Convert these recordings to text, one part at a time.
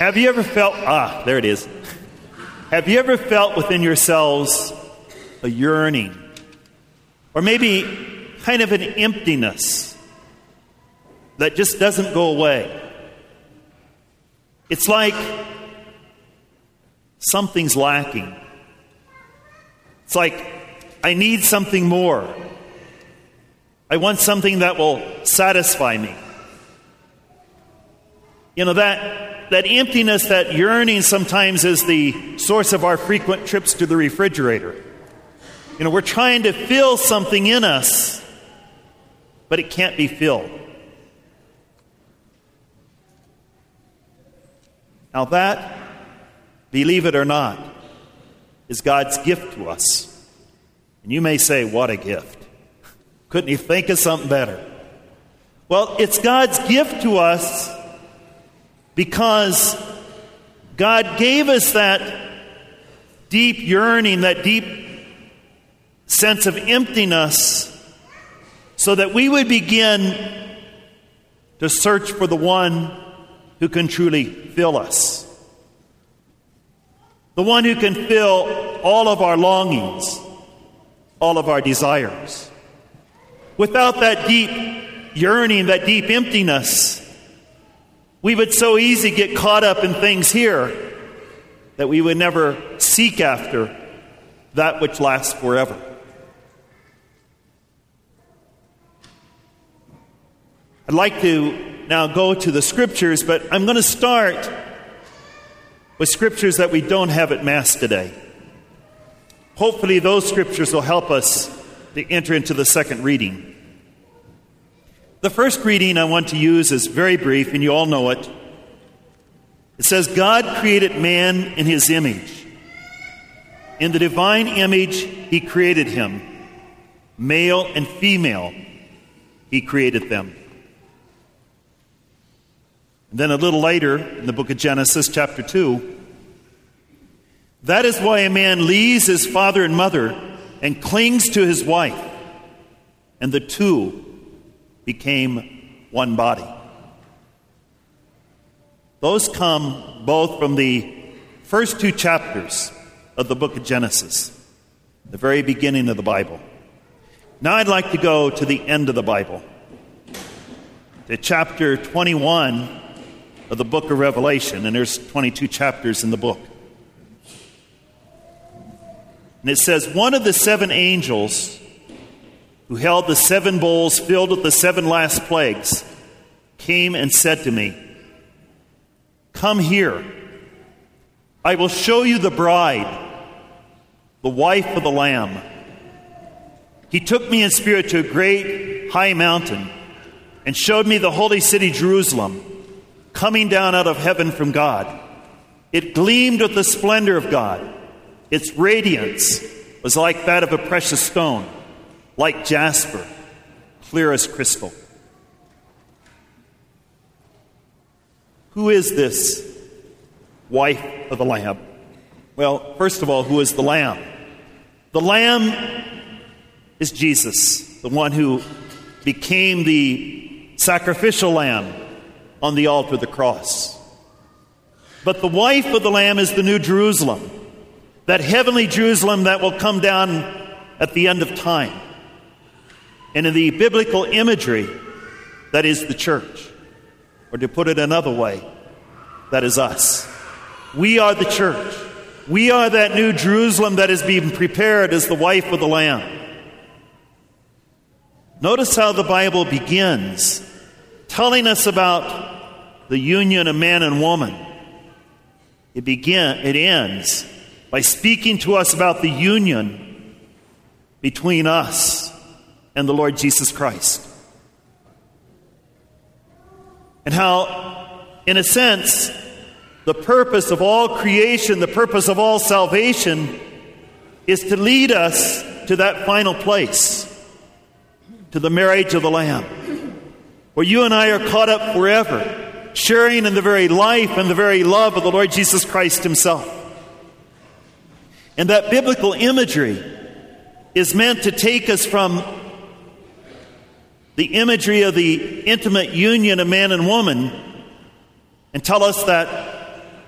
Have you ever felt, there it is. Have you ever felt within yourselves a yearning, or maybe kind of an emptiness that just doesn't go away? It's like something's lacking. It's like I need something more. I want something that will satisfy me. You know, that emptiness, that yearning sometimes is the source of our frequent trips to the refrigerator. You know, we're trying to fill something in us, but it can't be filled. Now that, believe it or not, is God's gift to us. And you may say, what a gift. Couldn't you think of something better? Well, it's God's gift to us because God gave us that deep yearning, that deep sense of emptiness, so that we would begin to search for the one who can truly fill us. The one who can fill all of our longings, all of our desires. Without that deep yearning, that deep emptiness, we would so easily get caught up in things here that we would never seek after that which lasts forever. I'd like to now go to the Scriptures, but I'm going to start with Scriptures that we don't have at Mass today. Hopefully those Scriptures will help us to enter into the second reading. The first reading I want to use is very brief, and you all know it. It says, God created man in his image. In the divine image, he created him. Male and female, he created them. And then a little later, in the book of Genesis, chapter 2, that is why a man leaves his father and mother and clings to his wife, and the two became one body. Those come both from the first two chapters of the book of Genesis, the very beginning of the Bible. Now I'd like to go to the end of the Bible, to chapter 21 of the book of Revelation, and there's 22 chapters in the book. And it says, one of the seven angels who held the seven bowls filled with the seven last plagues came and said to me, come here. I will show you the bride, the wife of the Lamb. He took me in spirit to a great high mountain and showed me the holy city Jerusalem, coming down out of heaven from God. It gleamed with the splendor of God. Its radiance was like that of a precious stone, like jasper, clear as crystal. Who is this wife of the Lamb? Well, first of all, who is the Lamb? The Lamb is Jesus, the one who became the sacrificial lamb on the altar of the cross. But the wife of the Lamb is the New Jerusalem, that heavenly Jerusalem that will come down at the end of time. And in the biblical imagery, that is the church. Or to put it another way, that is us. We are the church. We are that New Jerusalem that is being prepared as the wife of the Lamb. Notice how the Bible begins, telling us about the union of man and woman. It ends by speaking to us about the union between us and the Lord Jesus Christ. And how, in a sense, the purpose of all creation, the purpose of all salvation, is to lead us to that final place, to the marriage of the Lamb, where you and I are caught up forever, sharing in the very life and the very love of the Lord Jesus Christ himself. And that biblical imagery is meant to take us from the imagery of the intimate union of man and woman and tell us that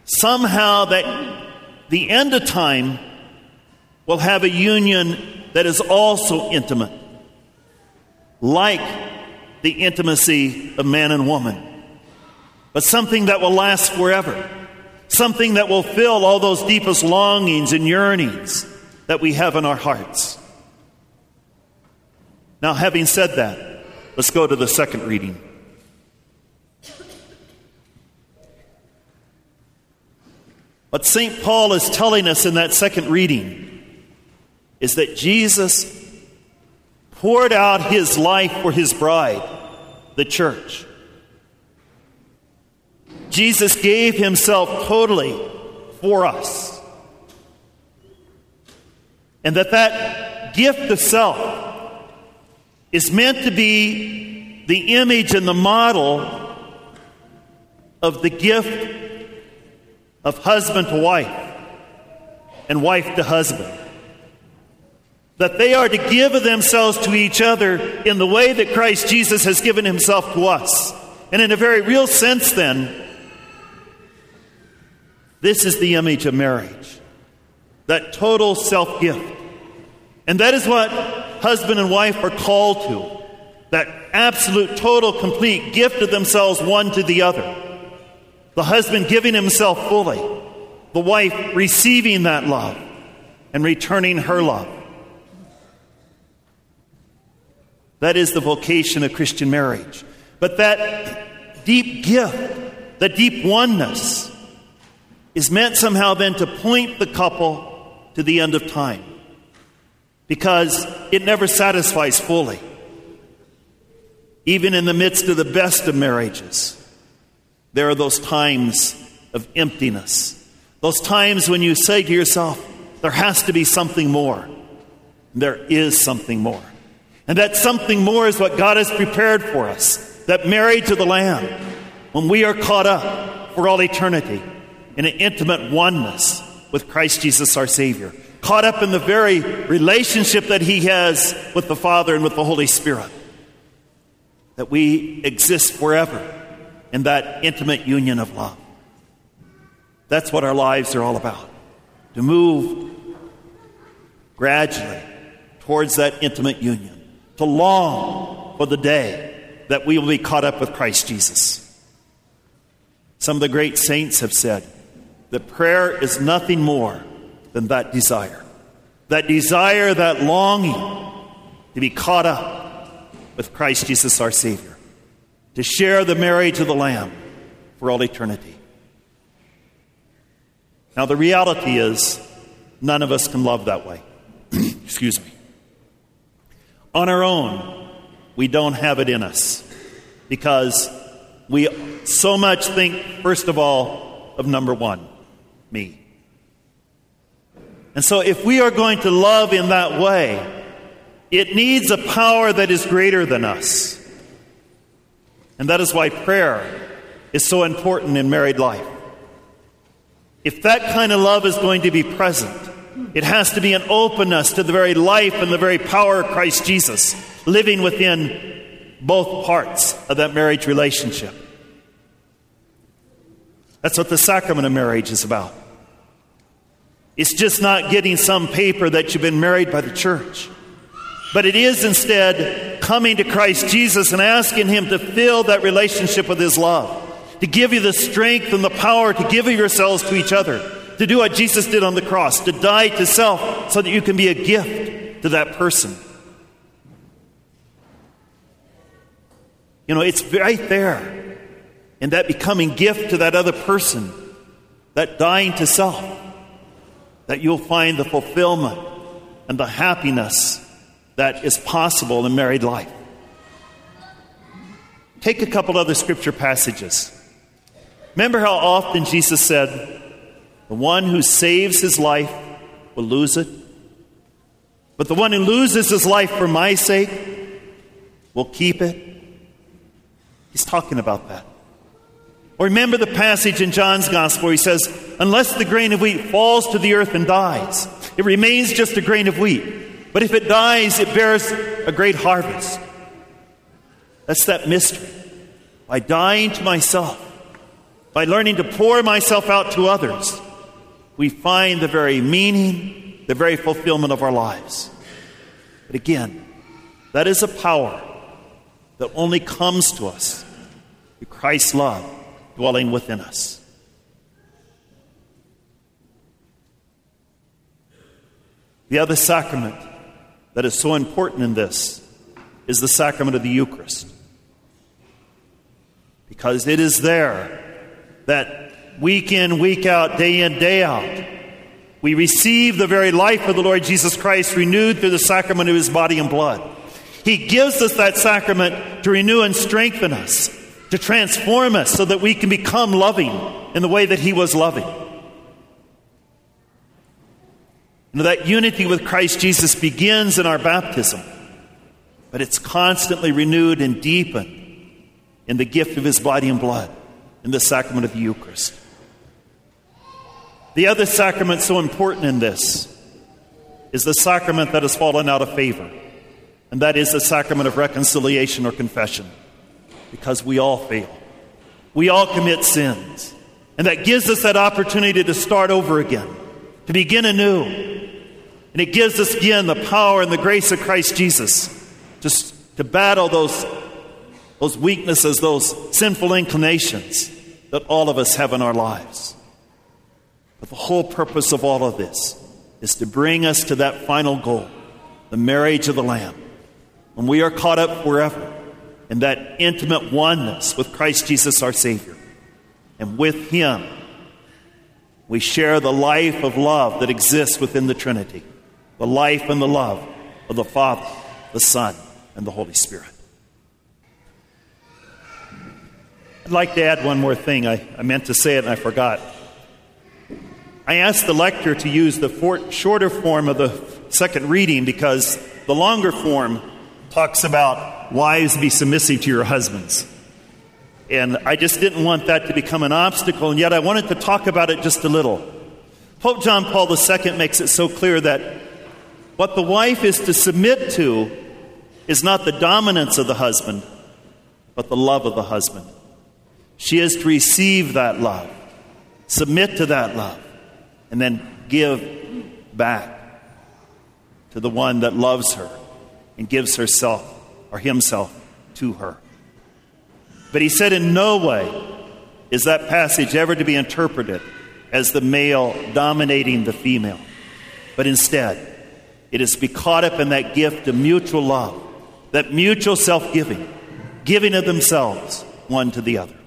somehow that the end of time will have a union that is also intimate, like the intimacy of man and woman, but something that will last forever, something that will fill all those deepest longings and yearnings that we have in our hearts. Now, having said that, let's go to the second reading. What St. Paul is telling us in that second reading is that Jesus poured out his life for his bride, the church. Jesus gave himself totally for us. And that gift of self is meant to be the image and the model of the gift of husband to wife and wife to husband. That they are to give of themselves to each other in the way that Christ Jesus has given himself to us. And in a very real sense, then, this is the image of marriage. That total self-gift. And that is what husband and wife are called to. That absolute, total, complete gift of themselves one to the other. The husband giving himself fully. The wife receiving that love and returning her love. That is the vocation of Christian marriage. But that deep gift, that deep oneness, is meant somehow then to point the couple to the end of time. Because it never satisfies fully. Even in the midst of the best of marriages, there are those times of emptiness. Those times when you say to yourself, there has to be something more. There is something more. And that something more is what God has prepared for us. That married to the Lamb, when we are caught up for all eternity in an intimate oneness with Christ Jesus our Savior. Caught up in the very relationship that he has with the Father and with the Holy Spirit. That we exist forever in that intimate union of love. That's what our lives are all about. To move gradually towards that intimate union. To long for the day that we will be caught up with Christ Jesus. Some of the great saints have said that prayer is nothing more than that desire. That desire, that longing to be caught up with Christ Jesus our Savior. To share the marriage of the Lamb for all eternity. Now the reality is, none of us can love that way. Excuse me. On our own, we don't have it in us. Because we so much think, first of all, of number one, me. And so if we are going to love in that way, it needs a power that is greater than us. And that is why prayer is so important in married life. If that kind of love is going to be present, it has to be an openness to the very life and the very power of Christ Jesus living within both parts of that marriage relationship. That's what the sacrament of marriage is about. It's just not getting some paper that you've been married by the church. But it is instead coming to Christ Jesus and asking him to fill that relationship with his love. To give you the strength and the power to give of yourselves to each other. To do what Jesus did on the cross. To die to self so that you can be a gift to that person. You know, it's right there. In that becoming gift to that other person. That dying to self. That you'll find the fulfillment and the happiness that is possible in married life. Take a couple other scripture passages. Remember how often Jesus said, the one who saves his life will lose it, but the one who loses his life for my sake will keep it. He's talking about that. Or remember the passage in John's Gospel where he says, unless the grain of wheat falls to the earth and dies, it remains just a grain of wheat. But if it dies, it bears a great harvest. That's that mystery. By dying to myself, by learning to pour myself out to others, we find the very meaning, the very fulfillment of our lives. But again, that is a power that only comes to us through Christ's love dwelling within us. The other sacrament that is so important in this is the sacrament of the Eucharist. Because it is there that week in, week out, day in, day out, we receive the very life of the Lord Jesus Christ renewed through the sacrament of his body and blood. He gives us that sacrament to renew and strengthen us, to transform us so that we can become loving in the way that he was loving. That unity with Christ Jesus begins in our baptism, but it's constantly renewed and deepened in the gift of his body and blood, in the sacrament of the Eucharist. The other sacrament so important in this is the sacrament that has fallen out of favor, and that is the sacrament of reconciliation or confession, because we all fail. We all commit sins, and that gives us that opportunity to start over again, to begin anew. And it gives us again the power and the grace of Christ Jesus to battle those weaknesses, those sinful inclinations that all of us have in our lives. But the whole purpose of all of this is to bring us to that final goal, the marriage of the Lamb, when we are caught up forever in that intimate oneness with Christ Jesus our Savior. And with him, we share the life of love that exists within the Trinity. The life and the love of the Father, the Son, and the Holy Spirit. I'd like to add one more thing. I meant to say it and I forgot. I asked the lector to use the shorter form of the second reading because the longer form talks about wives be submissive to your husbands. And I just didn't want that to become an obstacle, and yet I wanted to talk about it just a little. Pope John Paul II makes it so clear that what the wife is to submit to is not the dominance of the husband, but the love of the husband. She is to receive that love, submit to that love, and then give back to the one that loves her and gives herself or himself to her. But he said in no way is that passage ever to be interpreted as the male dominating the female, but instead, it is to be caught up in that gift of mutual love, that mutual self-giving, giving of themselves one to the other.